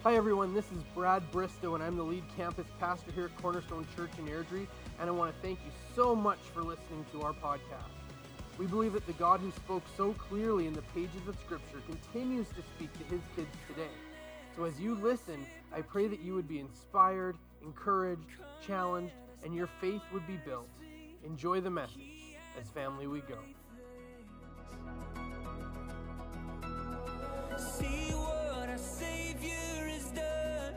Hi everyone, this is Brad Bristow and I'm the lead campus pastor here at Cornerstone Church in Airdrie, and I want to thank you so much for listening to our podcast. We believe that the God who spoke so clearly in the pages of Scripture continues to speak to his kids today. So as you listen, I pray that you would be inspired, encouraged, challenged, and your faith would be built. Enjoy the message. As family we go. See what our Savior has done.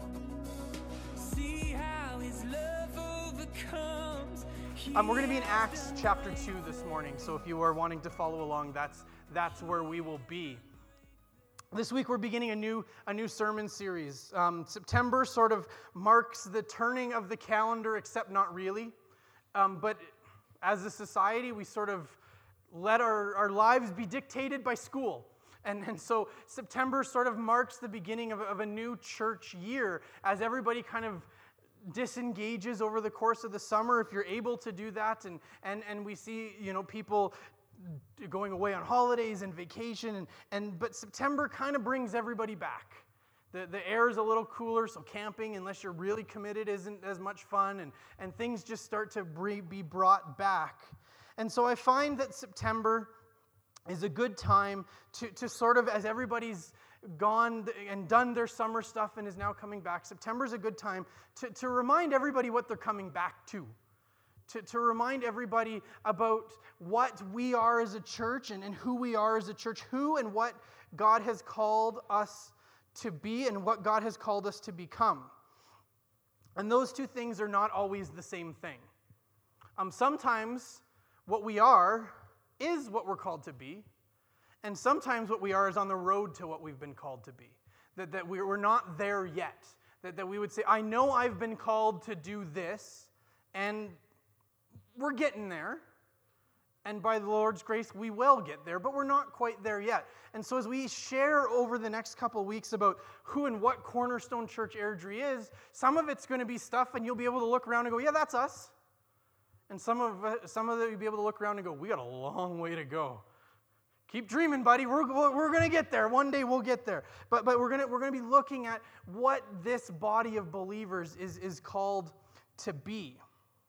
See how his love overcomes. We're going to be in Acts chapter 2 this morning, so if you are wanting to follow along, that's where we will be. This week we're beginning a new sermon series. September sort of marks the turning of the calendar, except not really. But as a society, we sort of let our lives be dictated by school. And so September sort of marks the beginning of a new church year as everybody kind of disengages over the course of the summer, if you're able to do that. And we see, people going away on holidays and vacation. But September kind of brings everybody back. The air is a little cooler, so camping, unless you're really committed, isn't as much fun. And things just start to be brought back. And so I find that September is a good time to sort of, as everybody's gone and done their summer stuff and is now coming back, September is a good time to remind everybody what they're coming back to. To remind everybody about what we are as a church and who we are as a church, who and what God has called us to be and what God has called us to become. And those two things are not always the same thing. Sometimes what we are is what we're called to be, and sometimes what we are is on the road to what we've been called to be. That we're not there yet. That we would say, I know I've been called to do this, and we're getting there. And by the Lord's grace, we will get there, but we're not quite there yet. And so as we share over the next couple of weeks about who and what Cornerstone Church Airdrie is, some of it's going to be stuff, and you'll be able to look around and go, yeah, that's us. And some of it you'll be able to look around and go, we got a long way to go. Keep dreaming, buddy. We're going to get there. One day we'll get there. But we're going to be looking at what this body of believers is called to be.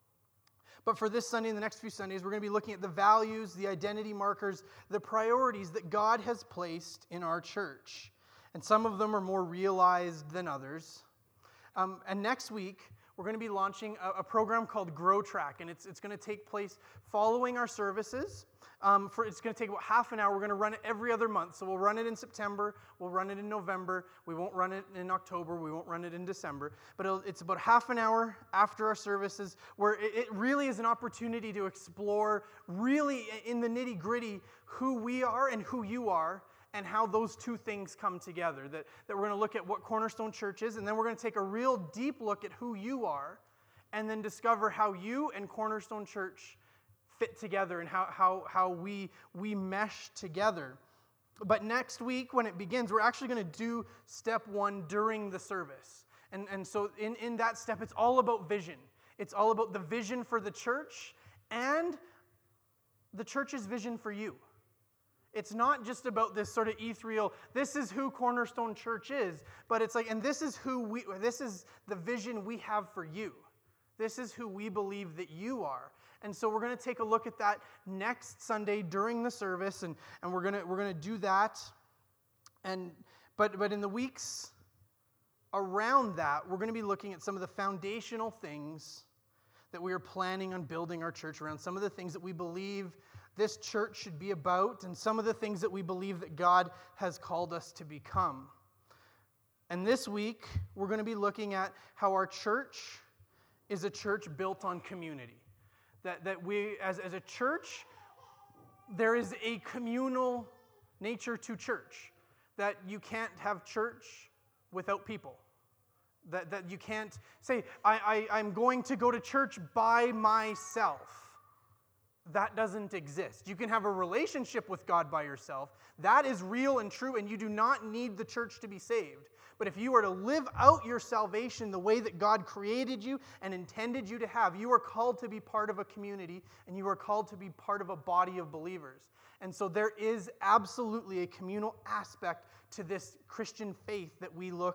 But for this Sunday and the next few Sundays, we're going to be looking at the values, the identity markers, the priorities that God has placed in our church. And some of them are more realized than others. And next week, we're going to be launching a program called Grow Track, and it's going to take place following our services. It's going to take about half an hour. We're going to run it every other month. So we'll run it in September. We'll run it in November. We won't run it in October. We won't run it in December. But it's about half an hour after our services where it really is an opportunity to explore really in the nitty-gritty who we are and who you are, and how those two things come together. That we're going to look at what Cornerstone Church is, and then we're going to take a real deep look at who you are, and then discover how you and Cornerstone Church fit together and how we mesh together. But next week, when it begins, we're actually going to do step 1 during the service. And so in that step, it's all about vision. It's all about the vision for the church and the church's vision for you. It's not just about this sort of ethereal, this is who Cornerstone Church is, but it's like, and this is the vision we have for you. This is who we believe that you are. And so we're going to take a look at that next Sunday during the service, and we're going to do that. But in the weeks around that, we're going to be looking at some of the foundational things that we are planning on building our church around, some of the things that we believe this church should be about, and some of the things that we believe that God has called us to become. And this week, we're going to be looking at how our church is a church built on community. That we, as a church, there is a communal nature to church. That you can't have church without people. That you can't say, I'm going to go to church by myself. That doesn't exist. You can have a relationship with God by yourself. That is real and true, and you do not need the church to be saved. But if you are to live out your salvation the way that God created you and intended you to have, you are called to be part of a community, and you are called to be part of a body of believers. And so there is absolutely a communal aspect to this Christian faith that we look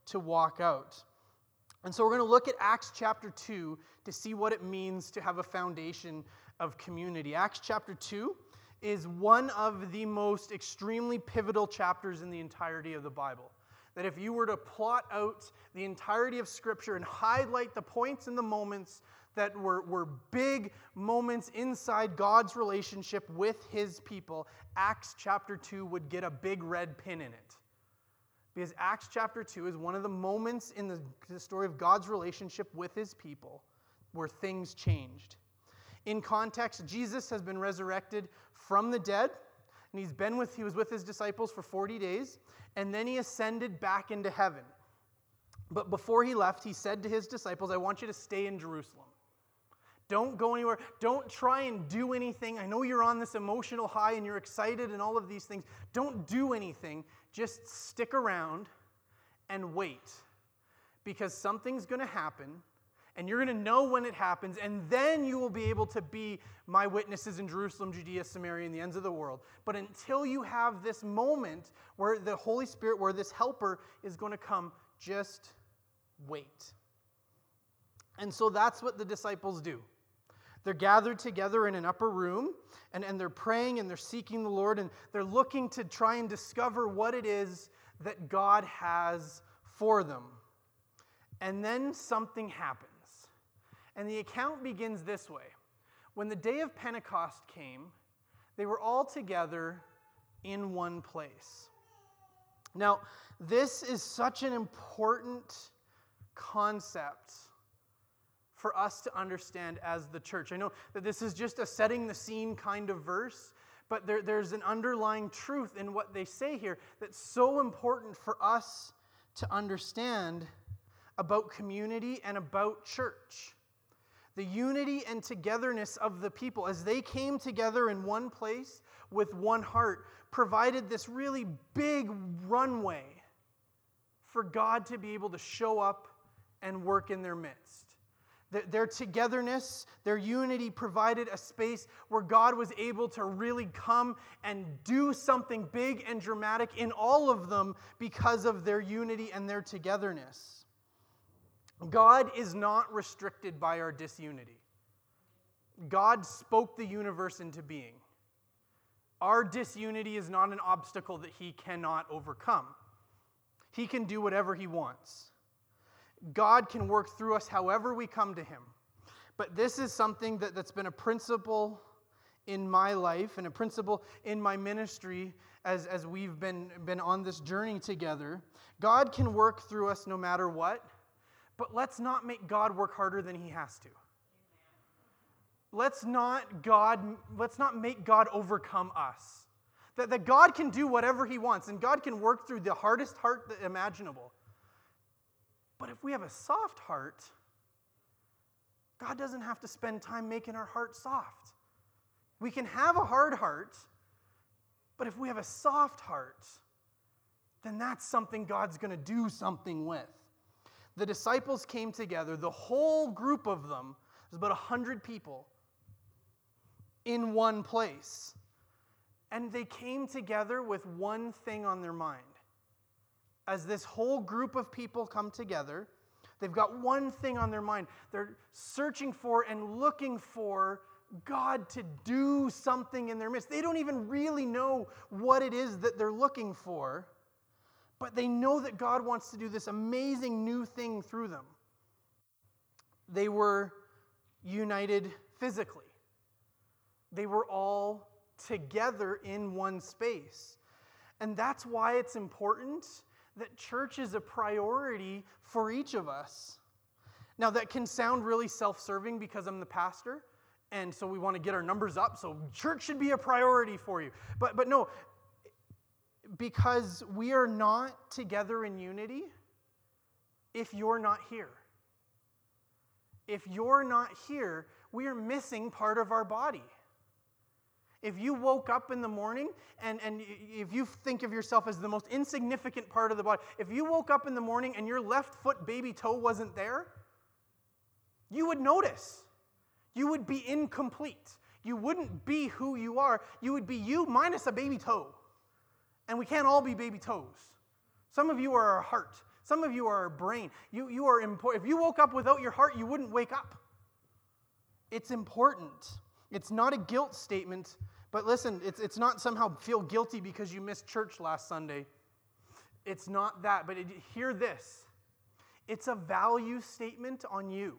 to walk out. And so we're going to look at Acts chapter 2 to see what it means to have a foundation of community. Acts chapter 2 is one of the most extremely pivotal chapters in the entirety of the Bible. That if you were to plot out the entirety of Scripture and highlight the points and the moments that were big moments inside God's relationship with his people, Acts chapter 2 would get a big red pin in it. Because Acts chapter 2 is one of the moments in the story of God's relationship with his people where things changed. In context, Jesus has been resurrected from the dead, and he was with his disciples for 40 days, and then he ascended back into heaven. But before he left, he said to his disciples, I want you to stay in Jerusalem. Don't go anywhere. Don't try and do anything. I know you're on this emotional high and you're excited and all of these things. Don't do anything. Just stick around and wait. Because something's going to happen, and you're going to know when it happens, and then you will be able to be my witnesses in Jerusalem, Judea, Samaria, and the ends of the world. But until you have this moment where the Holy Spirit, where this helper is going to come, just wait. And so that's what the disciples do. They're gathered together in an upper room, and they're praying and they're seeking the Lord, and they're looking to try and discover what it is that God has for them. And then something happens. And the account begins this way. When the day of Pentecost came, they were all together in one place. Now, this is such an important concept for us to understand as the church. I know that this is just a setting the scene kind of verse, but there's an underlying truth in what they say here that's so important for us to understand about community and about church. The unity and togetherness of the people as they came together in one place with one heart provided this really big runway for God to be able to show up and work in their midst. Their togetherness, their unity provided a space where God was able to really come and do something big and dramatic in all of them because of their unity and their togetherness. God is not restricted by our disunity. God spoke the universe into being. Our disunity is not an obstacle that he cannot overcome. He can do whatever he wants. God can work through us however we come to him. But this is something that's been a principle in my life and a principle in my ministry as we've been on this journey together. God can work through us no matter what, but let's not make God work harder than he has to. Let's not make God overcome us. That God can do whatever he wants, and God can work through the hardest heart imaginable. But if we have a soft heart, God doesn't have to spend time making our heart soft. We can have a hard heart, but if we have a soft heart, then that's something God's going to do something with. The disciples came together, the whole group of them, there's about 100 people, in one place. And they came together with one thing on their mind. As this whole group of people come together, they've got one thing on their mind. They're searching for and looking for God to do something in their midst. They don't even really know what it is that they're looking for, but they know that God wants to do this amazing new thing through them. They were united physically. They were all together in one space. And that's why it's important that church is a priority for each of us. Now, that can sound really self-serving because I'm the pastor, and so we want to get our numbers up, so church should be a priority for you. But no, because we are not together in unity if you're not here. If you're not here, we are missing part of our body. If you woke up in the morning, and if you think of yourself as the most insignificant part of the body, if you woke up in the morning and your left foot baby toe wasn't there, you would notice. You would be incomplete. You wouldn't be who you are. You would be you minus a baby toe. And we can't all be baby toes. Some of you are a heart. Some of you are our brain. You are important. If you woke up without your heart, you wouldn't wake up. It's important. It's not a guilt statement, but listen, it's not somehow feel guilty because you missed church last Sunday. It's not that, but hear this. It's a value statement on you.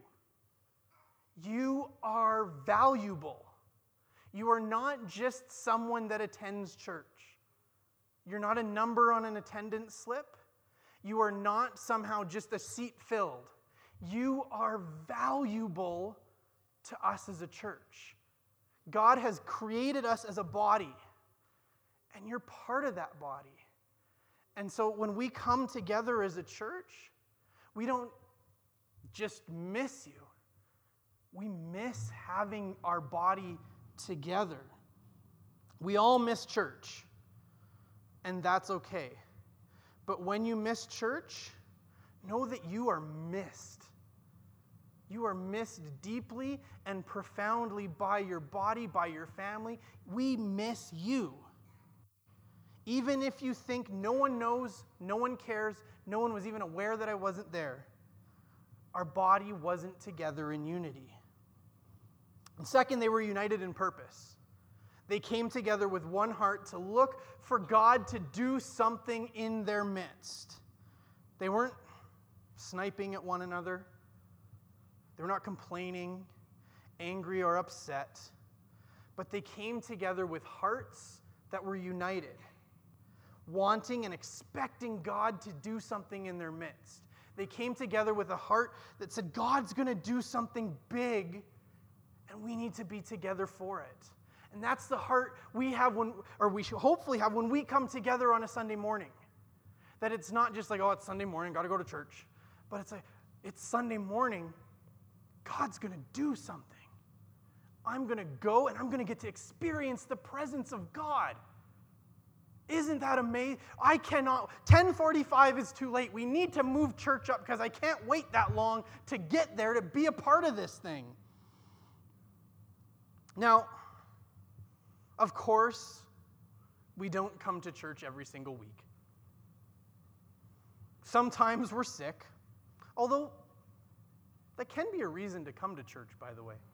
You are valuable. You are not just someone that attends church. You're not a number on an attendance slip. You are not somehow just a seat filled. You are valuable to us as a church. God has created us as a body, and you're part of that body. And so when we come together as a church, we don't just miss you. We miss having our body together. We all miss church, and that's okay. But when you miss church, know that you are missed. You are missed deeply and profoundly by your body, by your family. We miss you. Even if you think no one knows, no one cares, no one was even aware that I wasn't there, our body wasn't together in unity. And second, they were united in purpose. They came together with one heart to look for God to do something in their midst. They weren't sniping at one another. They were not complaining, angry, or upset. But they came together with hearts that were united, wanting and expecting God to do something in their midst. They came together with a heart that said, God's going to do something big, and we need to be together for it. And that's the heart we have we should hopefully have when we come together on a Sunday morning. That it's not just like, oh, it's Sunday morning, got to go to church. But it's like, it's Sunday morning, God's going to do something. I'm going to go and I'm going to get to experience the presence of God. Isn't that amazing? I cannot, 10:45 is too late. We need to move church up because I can't wait that long to get there to be a part of this thing. Now, of course, we don't come to church every single week. Sometimes we're sick, although that can be a reason to come to church, by the way.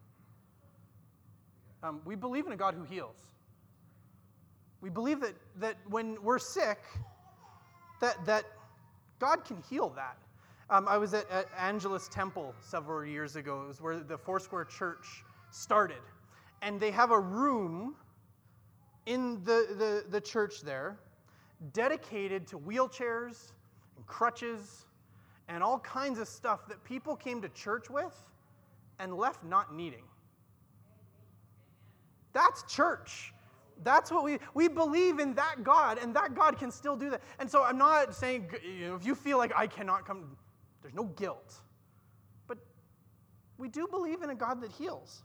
We believe in a God who heals. We believe that when we're sick, that God can heal that. I was at Angelus Temple several years ago. It was where the Foursquare Church started. And they have a room in the church there dedicated to wheelchairs and crutches and all kinds of stuff that people came to church with and left not needing. That's church. That's what we believe in that God, and that God can still do that. And so I'm not saying, if you feel like I cannot come, there's no guilt. But we do believe in a God that heals.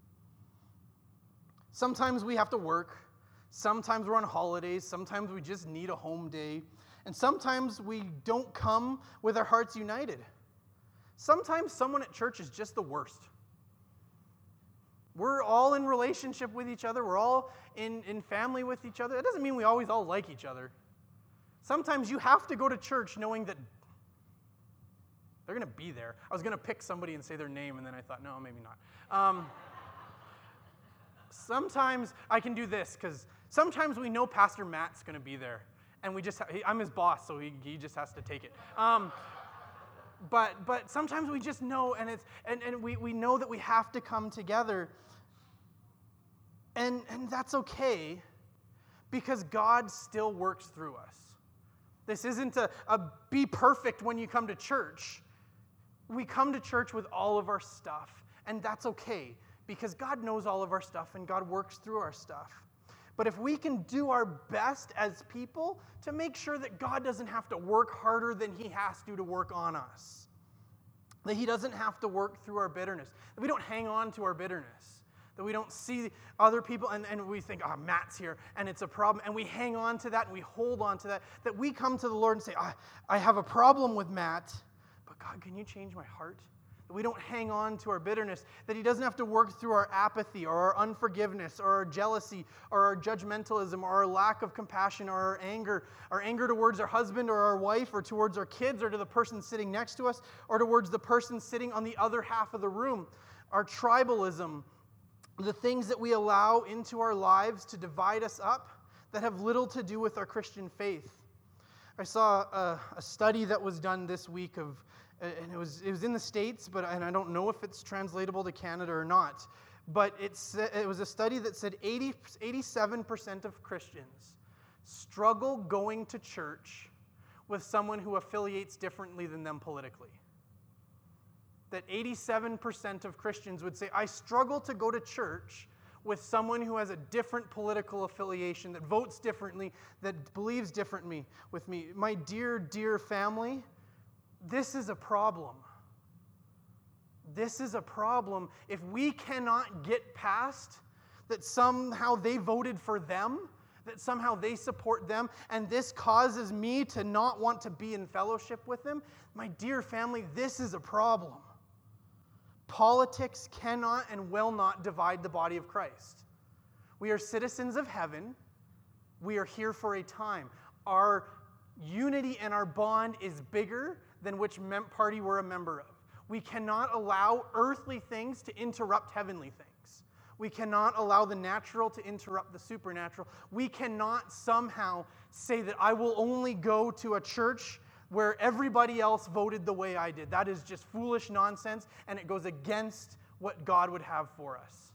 Sometimes we have to work. Sometimes we're on holidays. Sometimes we just need a home day. And sometimes we don't come with our hearts united. Sometimes someone at church is just the worst. We're all in relationship with each other. We're all in family with each other. It doesn't mean we always all like each other. Sometimes you have to go to church knowing that they're going to be there. I was going to pick somebody and say their name, and then I thought, no, maybe not. Sometimes I can do this, because sometimes we know Pastor Matt's going to be there. And I'm his boss, so he just has to take it. But sometimes we just know, and we know that we have to come together. And that's okay, because God still works through us. This isn't a be perfect when you come to church. We come to church with all of our stuff, and that's okay, because God knows all of our stuff, and God works through our stuff. But if we can do our best as people to make sure that God doesn't have to work harder than he has to work on us, that he doesn't have to work through our bitterness, that we don't hang on to our bitterness, that we don't see other people and we think, oh, Matt's here, and it's a problem, and we hang on to that and we hold on to that, that we come to the Lord and say, I have a problem with Matt, but God, can you change my heart? that we don't hang on to our bitterness, that he doesn't have to work through our apathy or our unforgiveness or our jealousy or our judgmentalism or our lack of compassion or our anger towards our husband or our wife or towards our kids or to the person sitting next to us or towards the person sitting on the other half of the room. Our tribalism, the things that we allow into our lives to divide us up that have little to do with our Christian faith. I saw a study that was done this week and it was in the States, and I don't know if it's translatable to Canada or not, but it was a study that said 87% of Christians struggle going to church with someone who affiliates differently than them politically. That 87% of Christians would say, I struggle to go to church with someone who has a different political affiliation, that votes differently, that believes differently with me. My dear, dear family, this is a problem. This is a problem. If we cannot get past that somehow they voted for them, that somehow they support them, and this causes me to not want to be in fellowship with them, my dear family, this is a problem. Politics cannot and will not divide the body of Christ. We are citizens of heaven. We are here for a time. Our unity and our bond is bigger than which party we're a member of. We cannot allow earthly things to interrupt heavenly things. We cannot allow the natural to interrupt the supernatural. We cannot somehow say that I will only go to a church where everybody else voted the way I did. That is just foolish nonsense, and it goes against what God would have for us.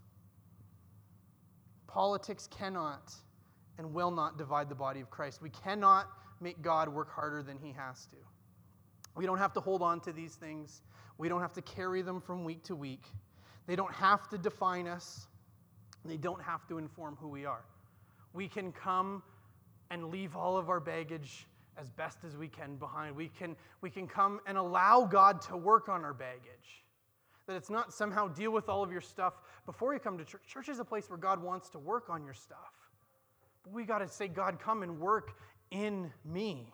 Politics cannot and will not divide the body of Christ. We cannot make God work harder than he has to. We don't have to hold on to these things. We don't have to carry them from week to week. They don't have to define us. They don't have to inform who we are. We can come and leave all of our baggage as best as we can behind. We can come and allow God to work on our baggage. That it's not somehow deal with all of your stuff before you come to church. Church is a place where God wants to work on your stuff. But we got to say, God, come and work in me.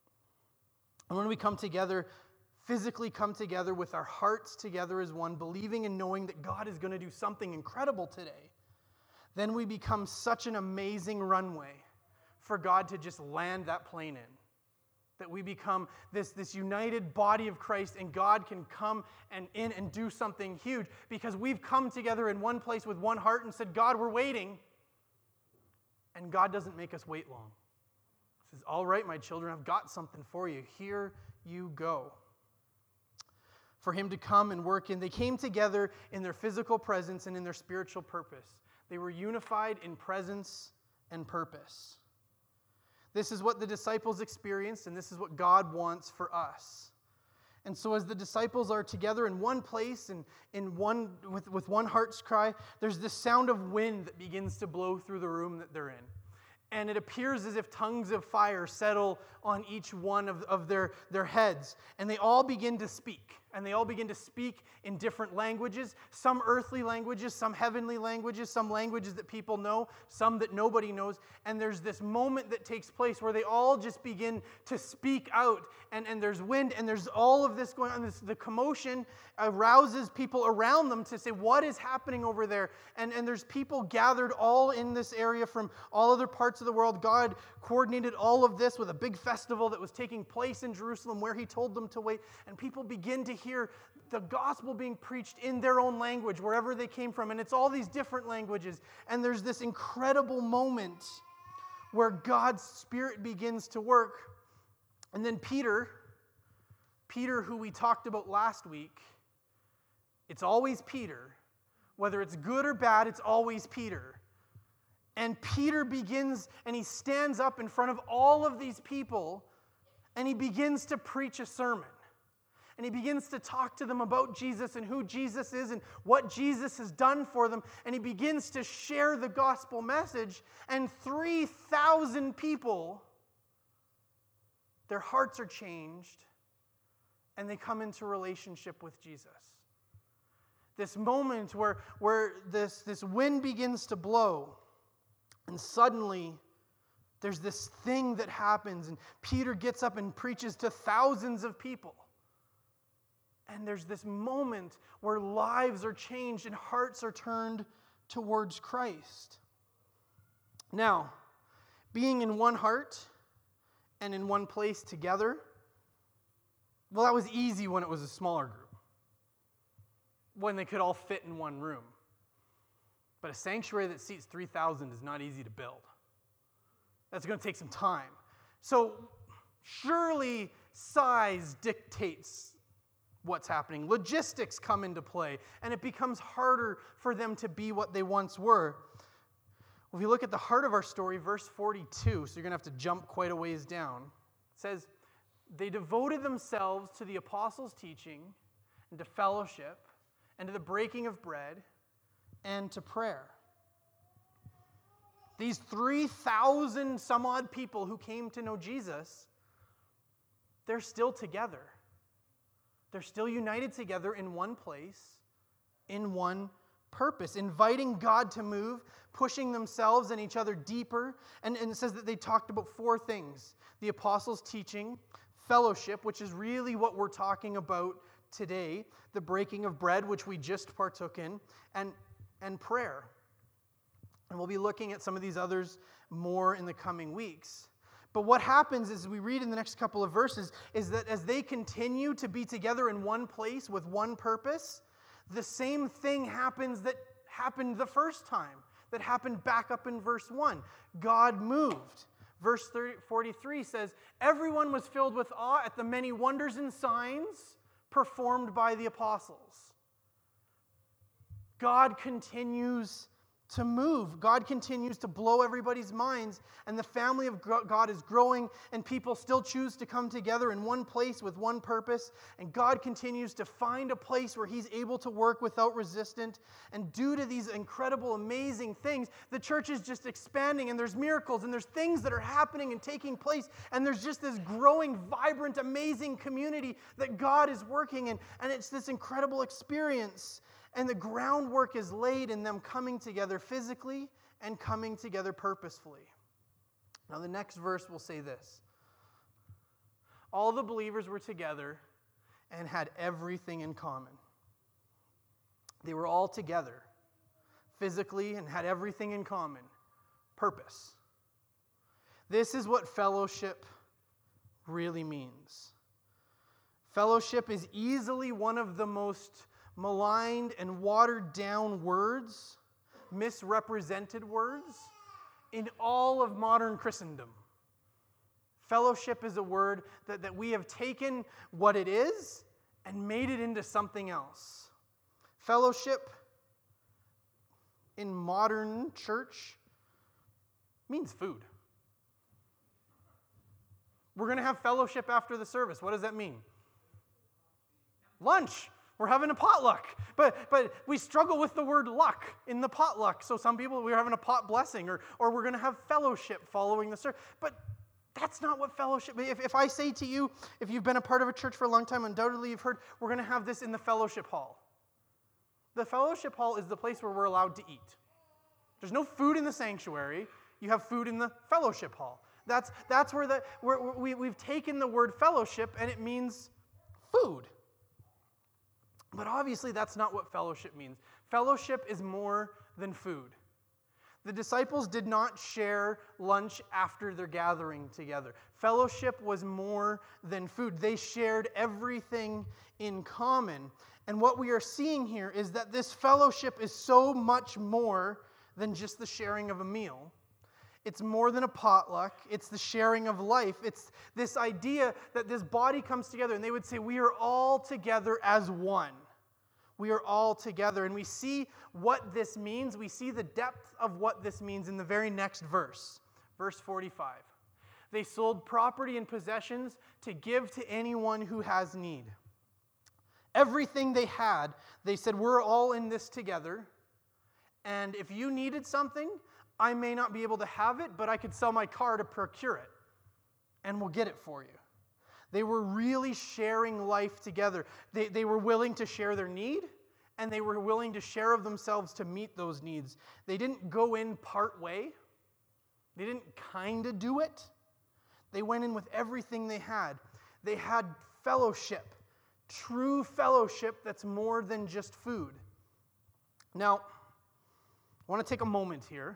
And when we come together, physically come together with our hearts together as one, believing and knowing that God is going to do something incredible today, then we become such an amazing runway for God to just land that plane in. That we become this united body of Christ, and God can come and do something huge because we've come together in one place with one heart and said, God, we're waiting. And God doesn't make us wait long. He says, all right, my children, I've got something for you. Here you go. For him to come and work in. They came together in their physical presence and in their spiritual purpose. They were unified in presence and purpose. This is what the disciples experienced, and this is what God wants for us. And so as the disciples are together in one place and with one heart's cry, there's this sound of wind that begins to blow through the room that they're in. And it appears as if tongues of fire settle on each one of their heads. And they all begin to speak. And they all begin to speak in different languages. Some earthly languages, some heavenly languages, some languages that people know, some that nobody knows. And there's this moment that takes place where they all just begin to speak out. And there's wind and there's all of this going on. The commotion arouses people around them to say, what is happening over there? And there's people gathered all in this area from all other parts of the world. God coordinated all of this with a big festival that was taking place in Jerusalem where he told them to wait. And people begin to hear the gospel being preached in their own language, wherever they came from. And it's all these different languages. And there's this incredible moment where God's Spirit begins to work. And then Peter, who we talked about last week, it's always Peter. Whether it's good or bad, it's always Peter. And Peter begins, and he stands up in front of all of these people, and he begins to preach a sermon. And he begins to talk to them about Jesus and who Jesus is and what Jesus has done for them. And he begins to share the gospel message. And 3,000 people, their hearts are changed, and they come into relationship with Jesus. This moment where this wind begins to blow, and suddenly there's this thing that happens, and Peter gets up and preaches to thousands of people. And there's this moment where lives are changed and hearts are turned towards Christ. Now, being in one heart and in one place together, well, that was easy when it was a smaller group, when they could all fit in one room. But a sanctuary that seats 3,000 is not easy to build. That's going to take some time. So surely size dictates what's happening. Logistics come into play, and it becomes harder for them to be what they once were. If you look at the heart of our story, verse 42, so you're going to have to jump quite a ways down. It says, they devoted themselves to the apostles' teaching and to fellowship and to the breaking of bread and to prayer. These 3,000 some odd people who came to know Jesus, they're still together. They're still united together in one place, in one purpose, inviting God to move, pushing themselves and each other deeper. And it says that they talked about four things: the apostles' teaching, fellowship, which is really what we're talking about today, the breaking of bread, which we just partook in, and prayer. And we'll be looking at some of these others more in the coming weeks. But what happens as we read in the next couple of verses is that as they continue to be together in one place with one purpose, the same thing happens that happened the first time, that happened back up in verse 1. God moved. Verse 43 says, everyone was filled with awe at the many wonders and signs performed by the apostles. God continues to move. God continues to blow everybody's minds, and the family of God is growing, and people still choose to come together in one place with one purpose, and God continues to find a place where He's able to work without resistance. And due to these incredible, amazing things, the church is just expanding, and there's miracles, and there's things that are happening and taking place, and there's just this growing, vibrant, amazing community that God is working in, and it's this incredible experience. And the groundwork is laid in them coming together physically and coming together purposefully. Now, the next verse will say this: all the believers were together and had everything in common. They were all together physically and had everything in common. Purpose. This is what fellowship really means. Fellowship is easily one of the most maligned and watered down words, misrepresented words in all of modern Christendom. Fellowship is a word that we have taken what it is and made it into something else. Fellowship in modern church means food. We're going to have fellowship after the service. What does that mean? Lunch. We're having a potluck, but we struggle with the word luck in the potluck. So some people, we're having a pot blessing, or we're going to have fellowship following the service. But that's not what fellowship is. If I say to you, if you've been a part of a church for a long time, undoubtedly you've heard, we're going to have this in the fellowship hall. The fellowship hall is the place where we're allowed to eat. There's no food in the sanctuary. You have food in the fellowship hall. That's where we've taken the word fellowship, and it means food. But obviously, that's not what fellowship means. Fellowship is more than food. The disciples did not share lunch after their gathering together. Fellowship was more than food. They shared everything in common. And what we are seeing here is that this fellowship is so much more than just the sharing of a meal. It's more than a potluck. It's the sharing of life. It's this idea that this body comes together, and they would say, we are all together as one. We are all together. And we see what this means. We see the depth of what this means in the very next verse. Verse 45. They sold property and possessions to give to anyone who has need. Everything they had, they said, we're all in this together. And if you needed something, I may not be able to have it, but I could sell my car to procure it. And we'll get it for you. They were really sharing life together. They were willing to share their need, and they were willing to share of themselves to meet those needs. They didn't go in part way. They didn't kind of do it. They went in with everything they had. They had fellowship true fellowship that's more than just food. Now, I want to take a moment here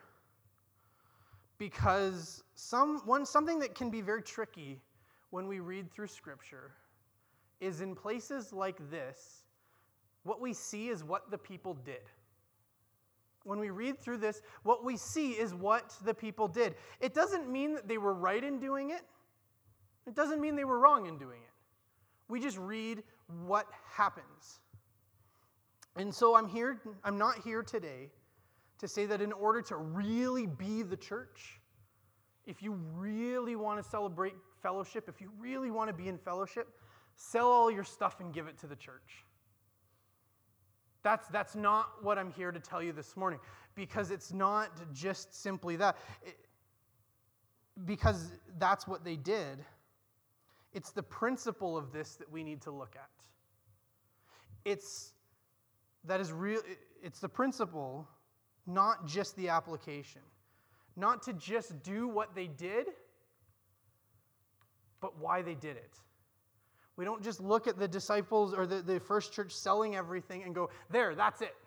because something that can be very tricky when we read through Scripture is in places like this, what we see is what the people did. When we read through this, what we see is what the people did. It doesn't mean that they were right in doing it. It doesn't mean they were wrong in doing it. We just read what happens. And so I'm not here today to say that in order to really be the church, if you really want to celebrate fellowship, if you really want to be in fellowship, sell all your stuff and give it to the church. That's not what I'm here to tell you this morning, because it's not just simply that. Because that's what they did. It's the principle of this that we need to look at. It's the principle, not just the application. Not to just do what they did, but why they did it. We don't just look at the disciples or the first church selling everything and go, there, that's it.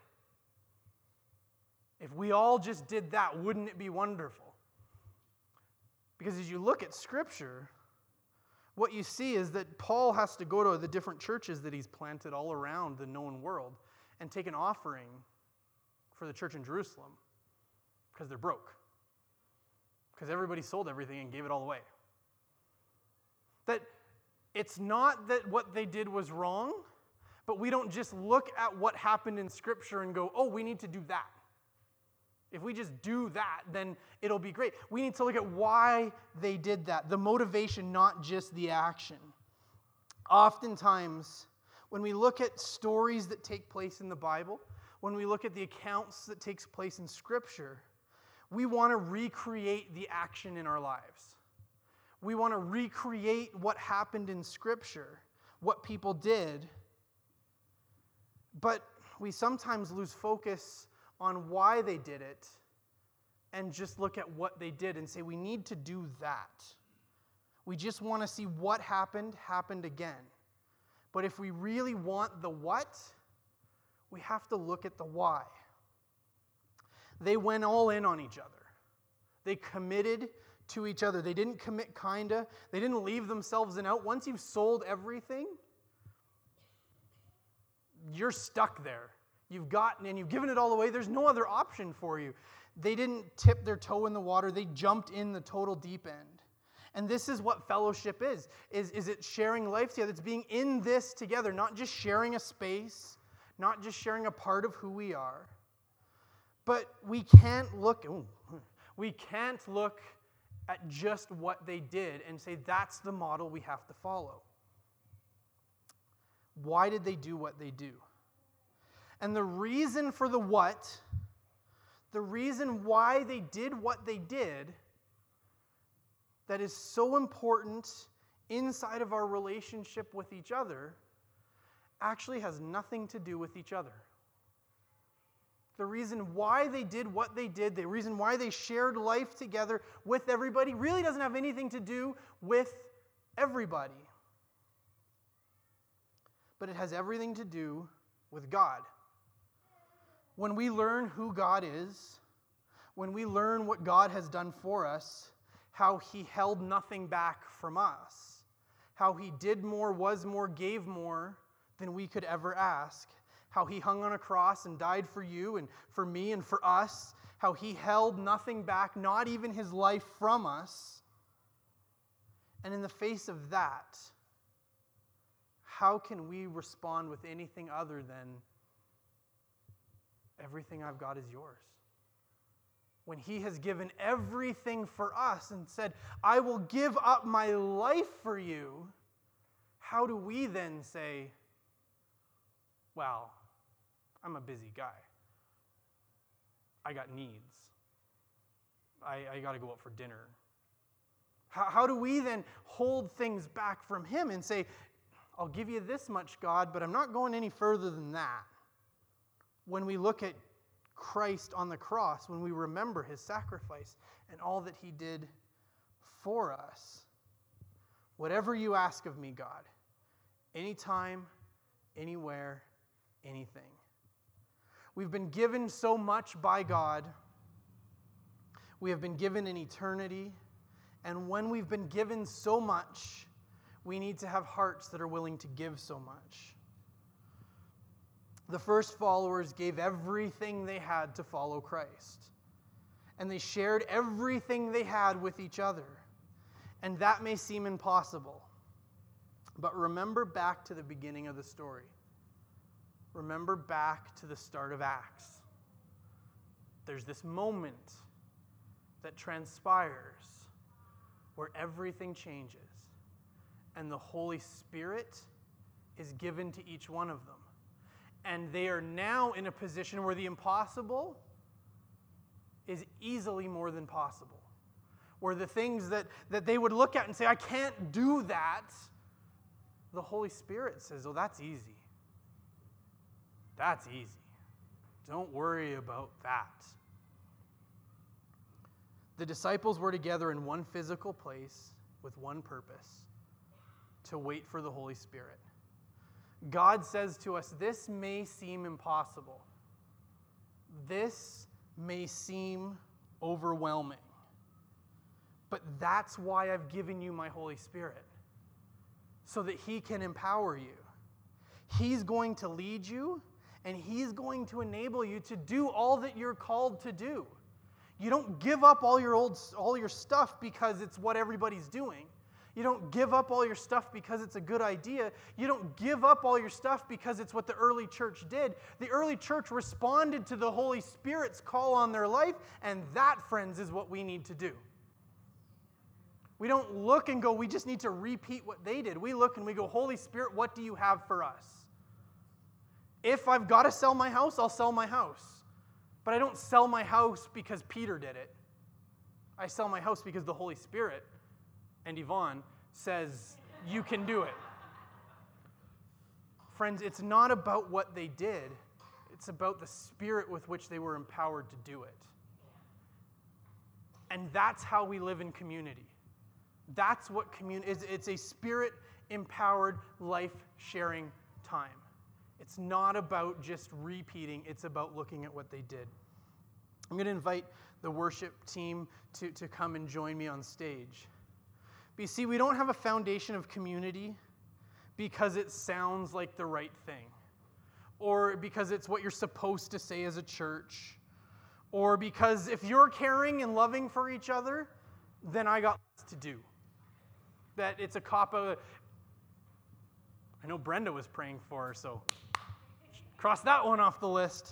If we all just did that, wouldn't it be wonderful? Because as you look at Scripture, what you see is that Paul has to go to the different churches that he's planted all around the known world and take an offering for the church in Jerusalem because they're broke. Because everybody sold everything and gave it all away. That it's not that what they did was wrong, but we don't just look at what happened in Scripture and go, oh, we need to do that. If we just do that, then it'll be great. We need to look at why they did that, the motivation, not just the action. Oftentimes, when we look at stories that take place in the Bible, when we look at the accounts that takes place in Scripture, we want to recreate the action in our lives. We want to recreate what happened in Scripture, what people did. But we sometimes lose focus on why they did it and just look at what they did and say, we need to do that. We just want to see what happened again. But if we really want the what, we have to look at the why. They went all in on each other. They committed to each other. They didn't commit kinda. They didn't leave themselves in out. Once you've sold everything, you're stuck there. You've given it all away. There's no other option for you. They didn't tip their toe in the water. They jumped in the total deep end. And this is what fellowship is it sharing life together. It's being in this together, not just sharing a space, not just sharing a part of who we are. But we can't look at just what they did and say that's the model we have to follow. Why did they do what they do? And the reason for the what, the reason why they did what they did, that is so important inside of our relationship with each other, actually has nothing to do with each other. The reason why they did what they did, the reason why they shared life together with everybody, really doesn't have anything to do with everybody. But it has everything to do with God. When we learn who God is, when we learn what God has done for us, how He held nothing back from us, how He did more, was more, gave more than we could ever ask, how He hung on a cross and died for you and for me and for us, how He held nothing back, not even His life, from us. And in the face of that, how can we respond with anything other than, everything I've got is yours? When He has given everything for us and said, I will give up my life for you, how do we then say, well, I'm a busy guy. I got needs. I got to go out for dinner. How do we then hold things back from Him and say, I'll give you this much, God, but I'm not going any further than that? When we look at Christ on the cross, when we remember His sacrifice and all that He did for us, whatever you ask of me, God, anytime, anywhere, anything. We've been given so much by God. We have been given an eternity. And when we've been given so much, we need to have hearts that are willing to give so much. The first followers gave everything they had to follow Christ. And they shared everything they had with each other. And that may seem impossible. But remember back to the beginning of the story. Remember back to the start of Acts. There's this moment that transpires where everything changes. And the Holy Spirit is given to each one of them. And they are now in a position where the impossible is easily more than possible. Where the things that they would look at and say, I can't do that, the Holy Spirit says, oh, that's easy. That's easy. Don't worry about that. The disciples were together in one physical place with one purpose, to wait for the Holy Spirit. God says to us, this may seem impossible. This may seem overwhelming. But that's why I've given you my Holy Spirit, so that He can empower you. He's going to lead you, and He's going to enable you to do all that you're called to do. You don't give up all your stuff because it's what everybody's doing. You don't give up all your stuff because it's a good idea. You don't give up all your stuff because it's what the early church did. The early church responded to the Holy Spirit's call on their life, and that, friends, is what we need to do. We don't look and go, we just need to repeat what they did. We look and we go, Holy Spirit, what do you have for us? If I've got to sell my house, I'll sell my house. But I don't sell my house because Peter did it. I sell my house because the Holy Spirit and Yvonne says, you can do it. Friends, it's not about what they did. It's about the spirit with which they were empowered to do it. And that's how we live in community. That's what community is. It's a spirit-empowered, life-sharing time. It's not about just repeating. It's about looking at what they did. I'm going to invite the worship team to come and join me on stage. But you see, we don't have a foundation of community because it sounds like the right thing, or because it's what you're supposed to say as a church, or because if you're caring and loving for each other, then I got lots to do. That it's a cop-out. I know Brenda was praying for her, so cross that one off the list.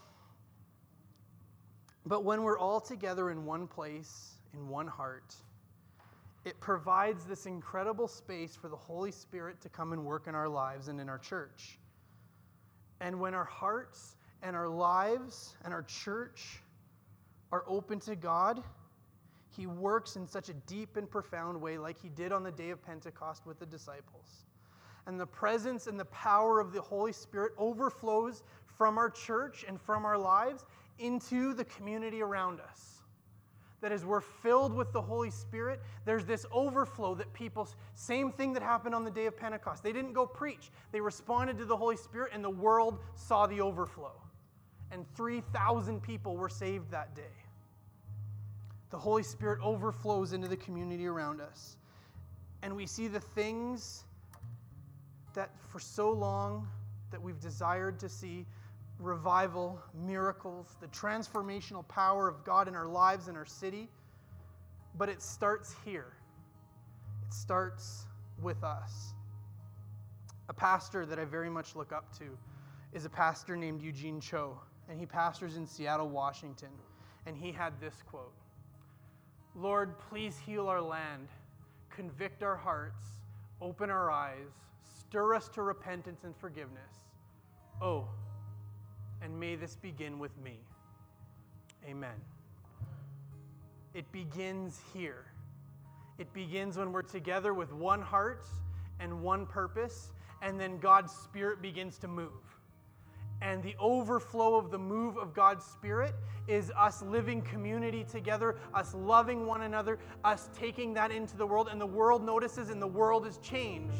But when we're all together in one place, in one heart, it provides this incredible space for the Holy Spirit to come and work in our lives and in our church. And when our hearts and our lives and our church are open to God, He works in such a deep and profound way, like He did on the day of Pentecost with the disciples. And the presence and the power of the Holy Spirit overflows from our church and from our lives into the community around us. That as we're filled with the Holy Spirit, there's this overflow that people, same thing that happened on the day of Pentecost. They didn't go preach. They responded to the Holy Spirit, and the world saw the overflow. And 3,000 people were saved that day. The Holy Spirit overflows into the community around us. And we see the things that for so long that we've desired to see: revival, miracles, the transformational power of God in our lives and our city. But it starts here. It starts with us. A pastor that I very much look up to is a pastor named Eugene Cho, and he pastors in Seattle, Washington. And he had this quote: Lord, please heal our land, convict our hearts, open our eyes, stir us to repentance and forgiveness. Oh, and may this begin with me. Amen. It begins here. It begins when we're together with one heart and one purpose, and then God's Spirit begins to move. And the overflow of the move of God's Spirit is us living community together, us loving one another, us taking that into the world, and the world notices and the world is changed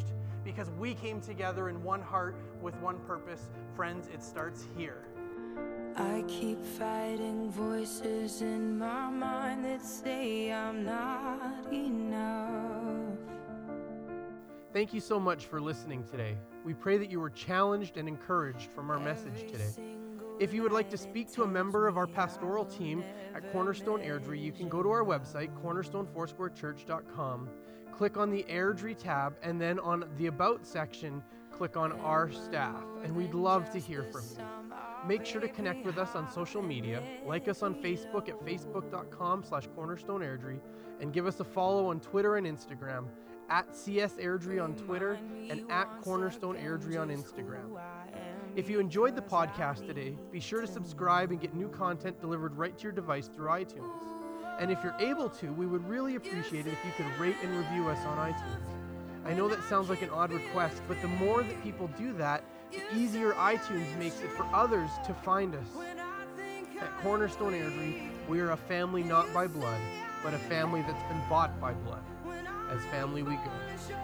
because we came together in one heart with one purpose. Friends, it starts here. I keep fighting voices in my mind that say I'm not enough. Thank you so much for listening today. We pray that you were challenged and encouraged from our message today. If you would like to speak to a member of our pastoral team at Cornerstone Airdrie, you can go to our website, cornerstonefoursquarechurch.com, click on the Airdrie tab, and then on the About section, click on Our Staff, and we'd love to hear from you. Make sure to connect with us on social media, like us on Facebook at facebook.com/cornerstoneairdrie, and give us a follow on Twitter and Instagram, at CS Airdrie on Twitter and at Cornerstone Airdrie on Instagram. If you enjoyed the podcast today, be sure to subscribe and get new content delivered right to your device through iTunes. And if you're able to, we would really appreciate it if you could rate and review us on iTunes. I know that sounds like an odd request, but the more that people do that, the easier iTunes makes it for others to find us. At Cornerstone Airdrie, we are a family not by blood, but a family that's been bought by blood. As family we go.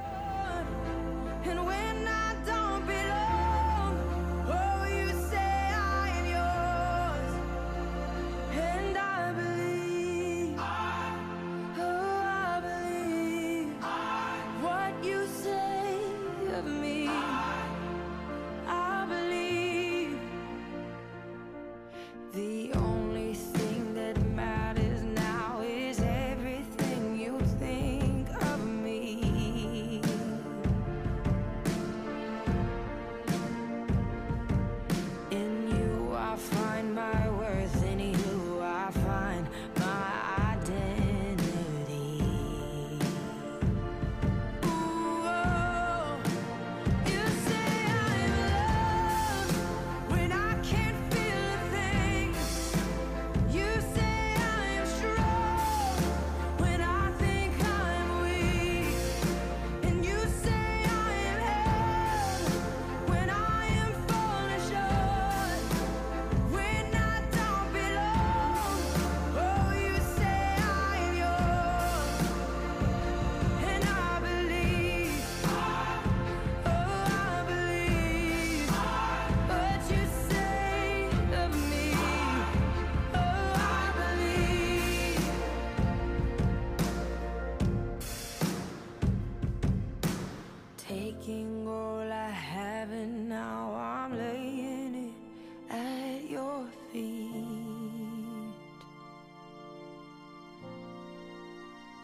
And when I don't belong, oh, you say I am yours. And I believe, oh, I believe what you say of me. I believe the only thing that matters now is everything you think of me. In you I find my worth, in you I find my identity. Ooh, oh, you say I'm loved when I can't feel a thing. You say I am strong when I think I'm weak. And you say I am held when I am falling short. When I don't belong, oh, you say I am yours. And I believe, oh, I believe what you say of me. Oh, I believe. Taking all I have and now I'm laying it at your feet.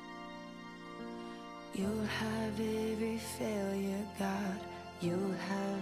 You'll have every failure, God. You'll have